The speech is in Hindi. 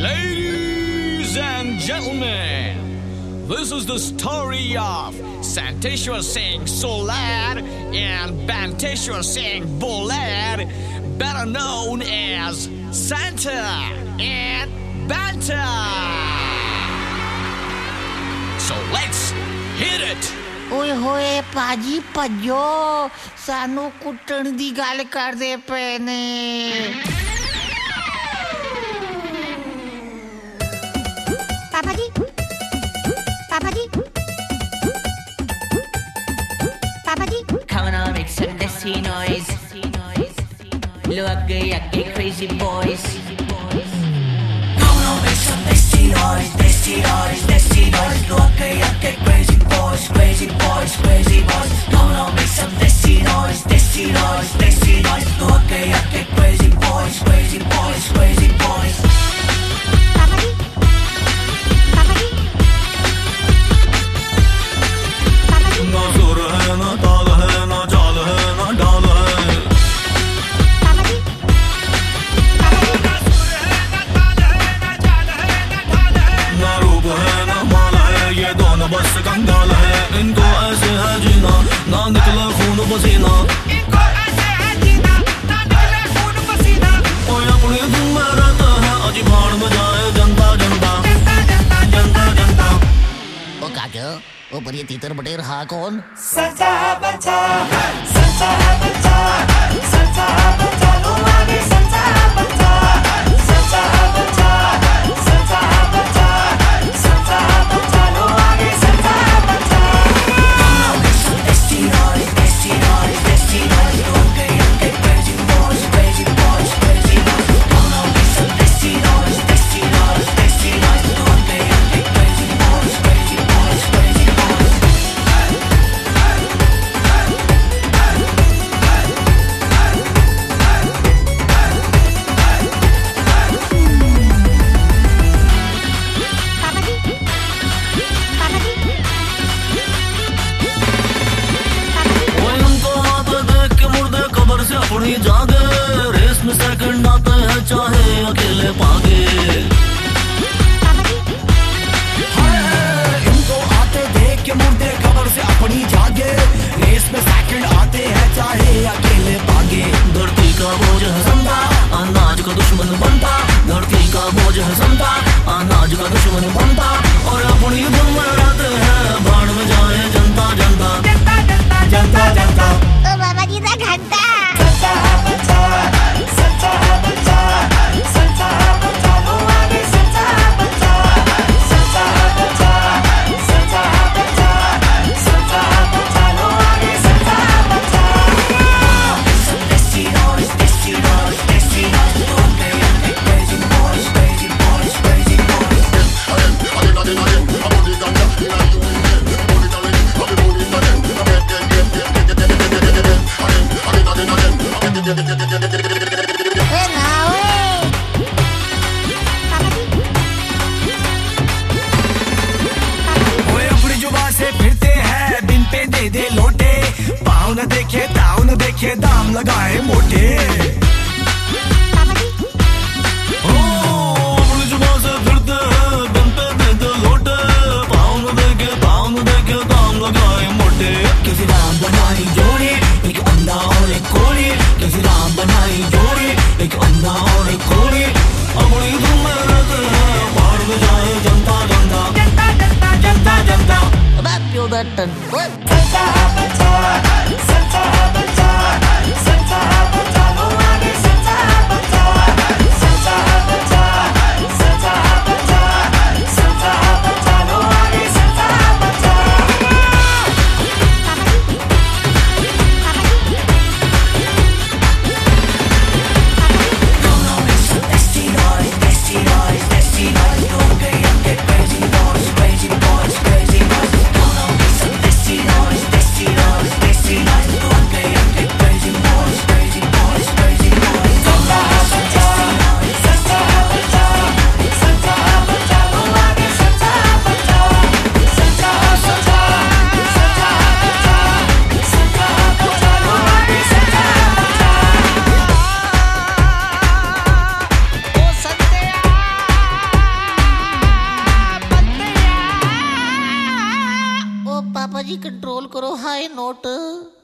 Ladies and gentlemen, this is the story of Santeshwar Singh Solar and Banteshwar Singh Bolar, better known as Santa and Banta. So let's hit it! ਓਏ ਹੋਏ ਭਾਜੀ ਭੱਜੋ, ਸਾਨੂੰ ਕੁੱਟਣ ਦੀ ਗੱਲ ਕਰਦੇ ਪਏ ਨੇ। ਪਾਪਾ ਜੀ, ਪਾਪਾ ਜੀ, ਪਾਪਾ ਜੀ। Come on, make some desi noise. Look at crazy boys. Come on, make some desi noise, desi noise, desi noise. Look at crazy boys, crazy boys, crazy boys. Come on, make some desi noise, desi noise, desi noise. Look at crazy boys, crazy boys, crazy boys. पापा जी, पापा जी, पापा जी। ना सुर है ना ताल है ना चाल है ना ढाल है। पापा जी, पापा जी। ना सुर है ना ताल है ना चाल है ना ढाल है। ना रूप है ना माल है, ये दोनों बस कंगाल है। इनको ऐसे है जीना, ना निकले खून पसीना। इनको ऐसे है जीना, ना निकले खून पसीना। ओए अपनी धुन में रहता है, अजी भाड़ में जाए जनता जनता जनता जनता। ओ काका, ओ पर ये तीतर बटेर हा कौन? Santa Banta, Santa Banta, Santa Banta, Luani Santa Banta, Santa Banta, Santa Banta, Santa Banta, Luani Santa Banta. Come on, make some desi noise, desi noise, desi noise. Look at crazy boys, crazy boys, crazy boys. Come on, make some desi noise, desi noise, desi noise. Look at crazy boys, crazy boys, crazy boys. पापा जी, पापा जी, पापा जी। ओए उनको आते देख के मुर्दे कब्र से अपनी जागे। रेस में सेकंड आते हैं चाहे अकेले भागे। पापा जी, इनको आते देख के मुर्दे खबर से अपनी जागे। रेस में सेकंड आते हैं चाहे अकेले भागे। धरती का बोझ है समता, अनाज का दुश्मन बनता। धरती का बोझ है समता, अनाज का दुश्मन बनता। और अपनी धुन में रहते हैं, भाड़ में जाए जनता जनता जनता जनता। ओ बाबा जी का घंटा। Santa Banta, Santa Banta, Santa Banta, Luani Santa Banta, Santa Banta, Santa Banta, Santa Banta, Luani Santa Banta. Some desi noise, desi noise, desi noise. Look at crazy boys, crazy boys, crazy boys. ए ना ओए। पापा जी, ओए अपनी जुबान से फिरते हैं, दिन पे दे दे लोटे। पाँव न देखे ताव न देखे, दाम लगाए मोटे। पापा जी, ओ, अपनी जुबान से फिरते हैं, दिन पे दे दे लोटे। पाँव न देखे दाम लगाए मोटे। किसी राम बनाई जोड़ी, एक अंधा और एक कोड़ी। किसी राम बनाई जोड़ी, एक अंधा और एक कोड़ी। अपनी धुन में रहते हैं, भाड़ में जाए जनता जनता जनता जनता। अबे प्यो दैट टन। ओए Santa Banta, Santa Banta, Santa Banta, Luani Santa Banta, Santa Banta, Santa Banta, Santa Banta, Luani Santa Banta. पापा जी, पापा जी, Come on, make some desi noise, desi noise, desi noise. Look at crazy boys, crazy boys, crazy boys. Come on, make some desi noise, desi noise, desi जी कंट्रोल करो हाय नोट।